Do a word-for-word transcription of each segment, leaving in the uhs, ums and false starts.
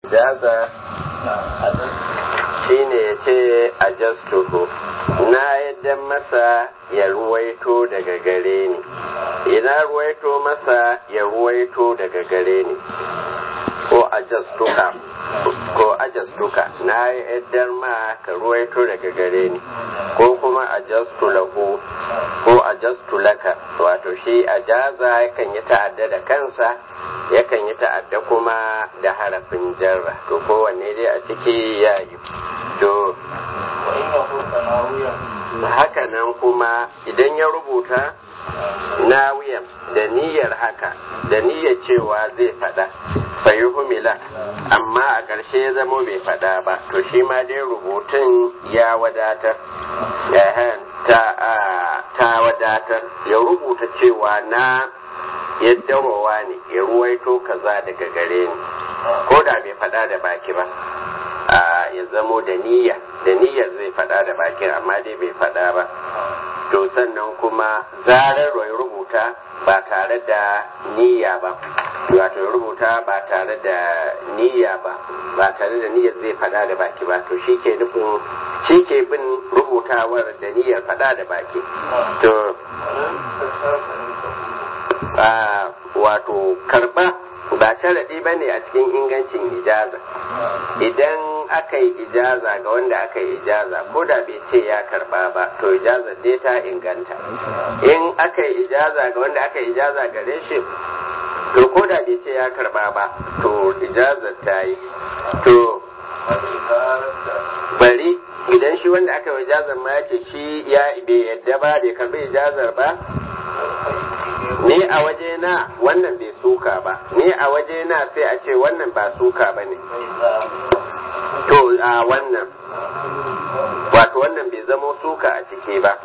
jaza shine ya ce a jastuhu na yadda masa ya ruwaito daga gare ni, ina ruwaito masa ya ruwaito daga gare ni, ko a jastuka ko a jastuka na yadda ma ka ruwaito daga gare ni, ko kuma a jastu lahu ko a jastu laka. Wato shi a jaza yakan yi ta'adda da kansa, yakan yi ta'adda kuma da harafin jarra, to kowanne dai a ciki ya yi. To haka nan kuma idan ya rubuta nawiyan da niyyar haka, da niyyar cewa zai fada fayi humila, amma a ƙarshe ya zamo bai fada ba, to shi ma dai rubutun ya wadatar, ta, ta wadatar ya rubuta cewa na yadda wawa ne ya ruwaito kaza daga gare ni, ko da bai fada da baki ba, ya zamo da niyya da niyyar zai fada da bakin amma dai bai fada ba. To sannan kuma zarar ya rubuta ba tare da niyya ba, wato ya rubuta ba tare da niyya ba, ba tare da niyyar zai fada da baki ba, to shi ke nufin shi ke bin rubutawar da niyyar fada da baki. To wato karba ba sharaɗi ba ne a cikin ingancin ijaza. Idan aka yi ijaza ga wanda aka yi ijaza, ko da bai ce ya karba ba, to ijaza dai ta inganta. In aka yi ijaza ga wanda aka yi ijaza gare shi, to ko da bai ce ya karba ba, to ijaza ta yi. To bari idan shi wanda aka yi ijazar ma ya ce shi ya bai yadda ba, bai karbi ijazar ba, ni a waje na wannan bai suka ba, ni a waje na sai a ce wannan ba suka ba ne. To a wannan wato wannan bai zamo suka a ciki ba.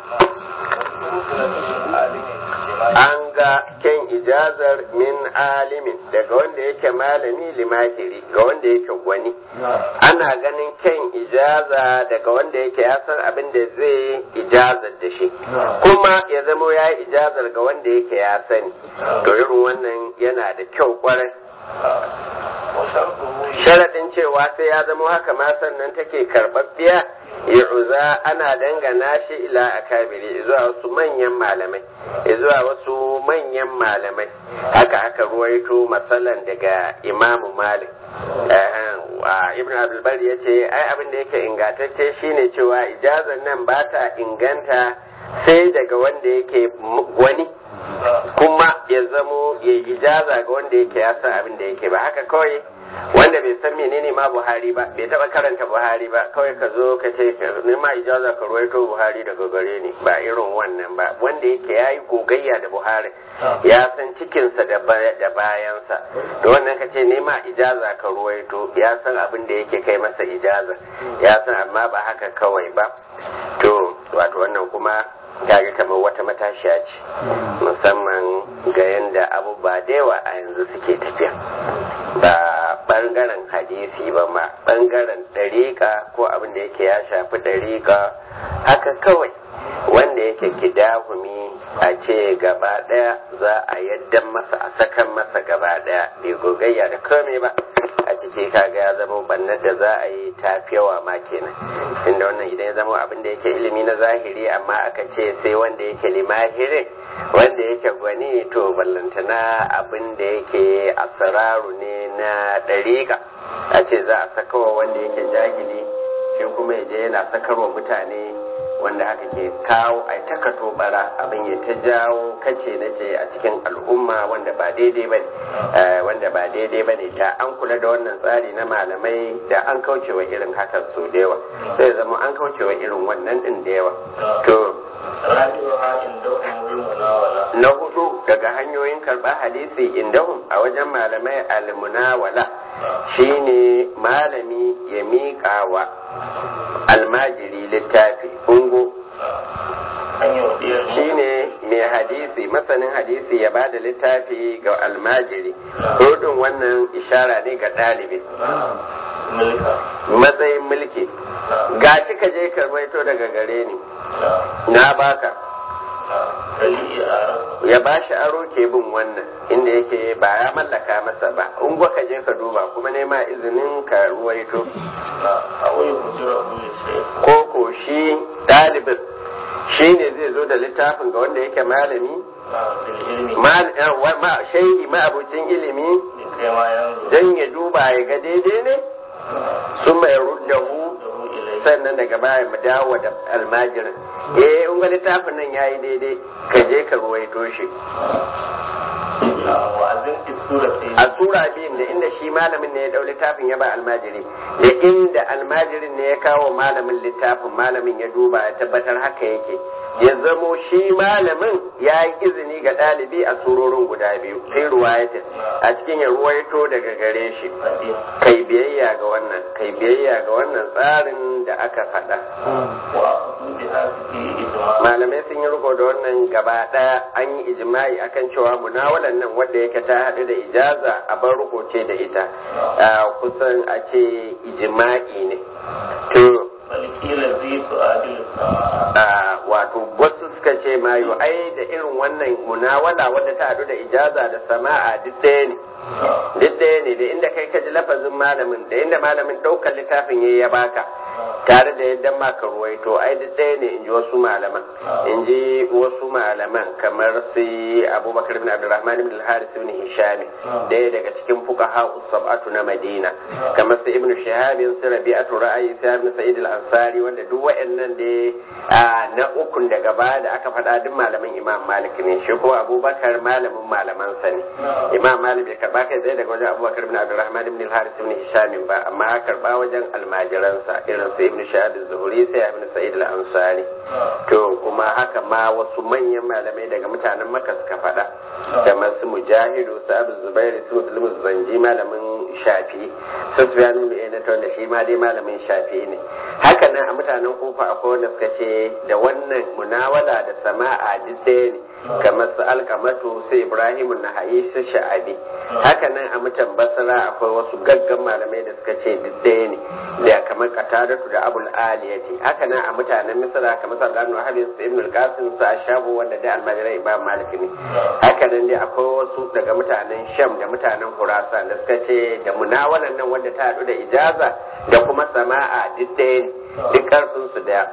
An ga ken ijazar min alimin daga wanda yake malami limahiri ga wanda yake gwani, ana ganin ken ijaza daga wanda yake ya san abin da zai ijazar da shi, kuma ya zamo ya yi ijazar ga wanda yake ya sani, to irin wannan yana da kyau kwarai. Sharaɗin cewa sai ya zamo haka ma sannan take karɓaɓɓiya, yu'za ana dangana shi ila akabiri zuwa wasu manyan malamai, zuwa wasu manyan malamai. Haka aka ruwaito masalan daga Imamu Malik. Ibn Abdulbar ya ce ai abin da yake ingantacce shine cewa ijazar nan ba ta inganta sai daga wanda yake wani, kuma ya zamo ya ijaza ga wanda yake ya san abin da yake ba haka kawai wanda bai san menene ma Buhari ba, bai taba karanta Buhari ba, kawai ka zo ka ce ni ma ijaza ka ruwaito Buhari daga gare ni, ba irin wannan ba. Wanda yake yayi gogayya da Buhari, ya san cikinsa da da bayansa, to wannan ka ce ni ma ijaza ka ruwaito, ya san abin da yake kai masa ijaza, ya san, amma ba haka kawai ba. To wato wannan kuma kaga kamar wata matashiya ce, musamman ga yanda abubuwa da yawa a yanzu suke tafiya, ba bangaren hadisi ba ma bangaren ɗariƙa ko abin da yake ya shafi ɗariƙa. Haka kawai wanda yake kidahumi a ce gaba ɗaya za a yadda masa a sakan masa gaba ɗaya, bai gogayya da kome ba a ciki, kaga ya zama bannar da za a yi tafiyawa ma kenan. Inda wannan idan ya zama abin da yake ilimi na zahiri, amma aka ce sai wanda yake limahirin, wanda yake gwani, to ballantana abin da yake asararu ne na ɗariƙa, a ce za a sakawa wanda yake jahili, shi kuma ya je yana sakarwa mutane wanda haka ke kawo a takato bara, abin ya ta jawo kace na ce a cikin al'umma wanda ba daidai ba ne, wanda ba daidai ba ne. Da an kula da wannan tsari na malamai, da an kaucewa irin hakan so da yawa, sai zama an kaucewa irin wannan din da yawa. To na hudu daga hanyoyin karɓar hadisi indahum a wajen malamai almunawala shine malami ya miƙa wa almajiri littafi ungo, shine mai hadisi masanin hadisi ya bada littafi ga almajiri. Hudun wannan ishara ne ga ɗalibi, matsayin mulki. Ga shi ka je karbaito daga gare ni, na baka ya ba shi aro ke bin wannan inda yake ba ya mallaka masa ba in ka je ka duba kuma nema izinin ka ruwaito ko ko shi ɗalibin shi ne zai zo da littafin ga wanda yake malami shaidi ma'abucin ilimi don ya duba ya ga daidai ne sun mai ruddahu sannan daga baya mu dawo da almajirin eh in ga littafin nan yayi daidai ka je ka ruwaito shi a sura biyun da inda shi malamin ne ya dau littafin ya ba almajiri da inda almajirin ne ya kawo malamin littafin malamin ya duba ya tabbatar haka yake ya zamo shi malamin ya yi izini ga ɗalibi a surorin guda biyu kai ruwayatin a cikin ya ruwaito daga gare shi kai biyayya ga wannan kai biyayya ga wannan tsarin da aka faɗa malamai sun yi riko da wannan gaba ɗaya an yi ijma'i akan cewa munawalan nan wanda yake ta haɗu da ijaza a bar riko ce da ita kusan a ce ijma'i ne to wato wasu suka ce ma yi ai da irin wannan munawala wadda ta haɗu da ijaza da sama'a duk ɗaya ne duk ɗaya ne da inda kai ka ji lafazin malamin da inda malamin ɗaukar littafin yayi ya baka tare da yadda maka ruwaito ai duk ɗaya ne in ji wasu malaman in ji wasu malaman kamar su abubakar bin abdurrahman bin al-haris bin hisham daya daga cikin fuqaha sab'atu na madina kamar su ibnu shihab su rabi'atu ra'ayi sa ibn sa'id al-ansari wanda duk wayannan da na ukun daga baya da aka faɗa duk malaman imam malik ne shi ko abubakar malamin malaman sa ne imam malik bai karba kai tsaye daga wajen abubakar bin abdurrahman bin al-haris bin hisham ba amma ya karba wajen almajiransa irin su ibn shahab az-zuhri sai ibn sa'id al-ansari to kuma haka ma wasu manyan malamai daga mutanen makka suka faɗa kamar su mujahidu su abu zubairu su muslimu zanji malamin shafi su sufyanu ne na da shi ma dai malamin shafi ne haka nan a mutanen kufa akwai wanda suka ce da wannan munawala da sama'a duk ɗaya ne kamar su alkamatu su ibrahim nahayi su sha'abi haka nan a mutan basra akwai wasu gaggan malamai da suka ce duk ɗaya ne da kamar qatadatu da abul aliyati haka nan a mutanen misra kamar sallallahu alaihi wasallam ibn al-qasim su ashabu wanda da almajirai imam malik ne haka nan dai akwai wasu daga mutanen sham da mutanen khurasan da suka ce da munawalan nan wanda ta hadu da ijaza da kuma sama'a duk ɗaya ne duk karfin su daya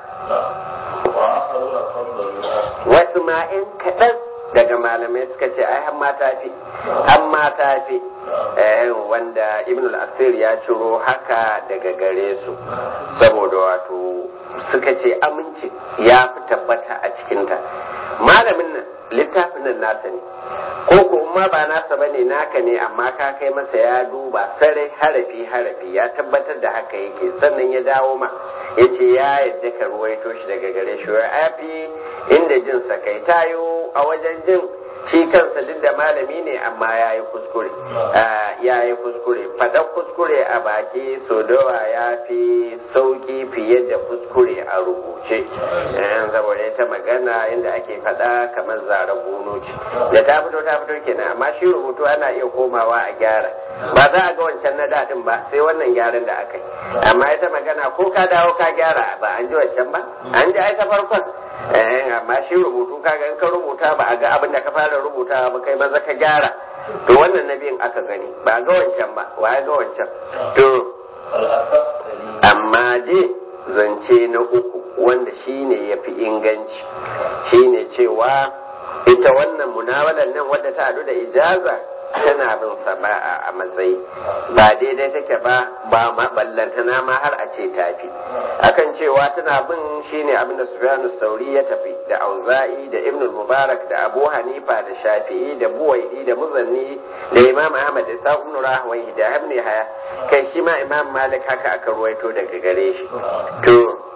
wasu ma'in kaɗan daga malamai suka ce ai har mata fi har mata fi wanda ibn al-asir ya ciro haka daga gare su saboda wato suka ce aminci ya fi tabbata a cikinta malamin nan littafin nan nasa ne ko ko ma ba nasa bane naka ne amma ka kai masa ya duba sarai harafi harafi ya tabbatar da haka yake sannan ya dawo ma ya ce ya yadda ka ruwaito shi daga gare shi ya fi inda jin sa kai tayo a wajen jin shi kansa duk da malami ne amma ya yi kuskure ya yi kuskure faɗan kuskure a baki so dawa ya fi sauƙi fiye da kuskure a rubuce saboda ta magana inda ake faɗa kamar zara gono ce da ta fito ta fito kenan amma shi rubutu ana iya komawa a gyara ba za a ga wancan na daɗin ba sai wannan gyaran da aka yi amma ita magana ko ka dawo ka gyara ba an ji wancan ba an ji ai ta farkon amma shi rubutu kaga in ka rubuta ba a ga abin da ka fara rubuta ba kai maza ka gyara to wannan nabiyin aka gani ba ga wancan ba wa ga wancan to amma je zance na uku wanda shine yafi inganci shine cewa ita wannan munawalan nan wadda ta hadu da ijaza tana bin sama'a a matsayi ba daidai take ba ba ma ballantana ma har a ce tafi akan cewa tana bin shine abin da Sufyan Sauri ya tafi da Auza'i da Ibn Mubarak da Abu Hanifa da Shafi'i da Buwaidi da Muzanni da Imam Ahmad da Sa'd ibn Rahwayh da Ibn Haya kai shi ma Imam Malik haka aka ruwaito daga gare shi to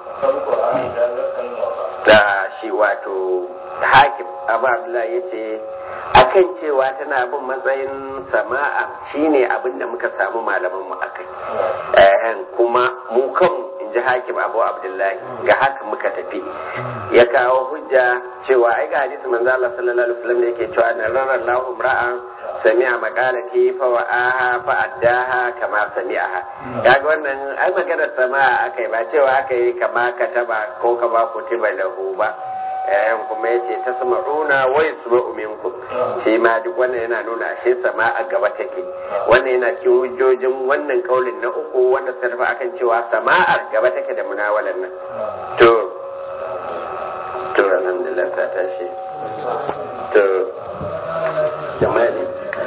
da shi wato hakim Abu Abdullah yace akan cewa tana bin matsayin sama'a shine abin da muka samu malaman mu akai eh kuma mu kan inji hakim Abu Abdullahi ga haka muka tafi ya kawo hujja cewa ai ga hadisi manzo Allah sallallahu alaihi wasallam yake cewa na rarallahu ra'an sami'a maqalati fa wa'aha fa addaha kama sami'aha kaga wannan ai maganar sama'a akai ba cewa akai kama kataba ko kama kutiba lahu ba eh kuma yace tasma'una wa yasma'u minkum shi ma duk wannan yana nuna ashe sama'a gaba take wannan yana cikin hujjojin wannan kaulin na uku wanda suka tafi akan cewa sama'ar gaba take da munawalan nan to to alhamdulillah ta tashi to jama'i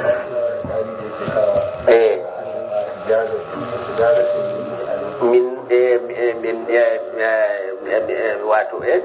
eh min wato eh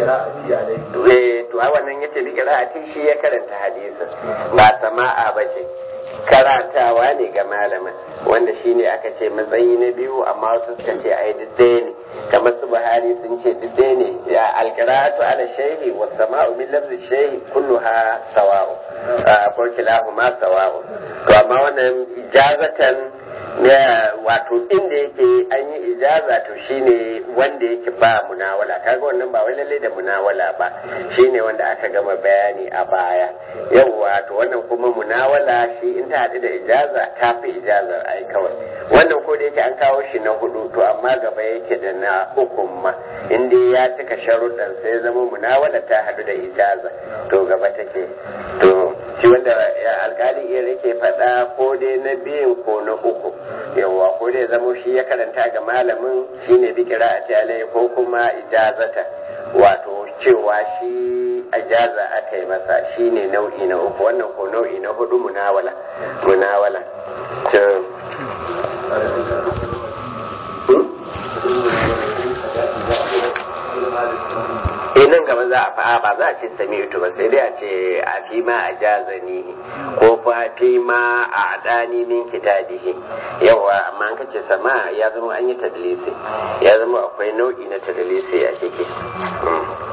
to a wannan yace bi qira'ati shi ya karanta hadisin ba sama'a bace karantawa ne ga malamin wanda shine aka ce matsayi na biyu amma wasu suka ce ai duk ɗaya ne kamar su Buhari sun ce duk ɗaya ne ya alqira'atu ala shayhi was sama'u min lafzi shayhi kulluha sawa'u ko kilahuma sawa'u to amma wannan ijazatan ne wato inda yake an yi ijaza to shine wanda yake ba munawala kaga wannan ba wai lalle da munawala ba shine wanda aka gama bayani a baya yawa to wannan kuma munawala shi in ta haɗu da ijaza ta fi ijazar ai kawai wannan ko da yake an kawo shi na hudu to amma gaba yake da na ukun ma in dai ya cika sharuɗan sai zama munawala ta haɗu da ijaza to gaba take to shi wanda alkali iya yake faɗa ko dai na biyun ko na uku yawa ko dai zamo shi ya karanta ga malamin shine bi qira'ati alai ko kuma ijazata wato cewa shi ajaza aka yi masa shine nau'i na uku wannan ko nau'i na hudu munawala munawala to eh nan gaba za a fa'a ba za a ce sami ito ba sai dai a ce a fi ma a jazani ko fa fi ma a adani min kitabihi yawa amma an kace sama ya zama an yi tadlisi ya zama akwai nau'i na tadlisi a ciki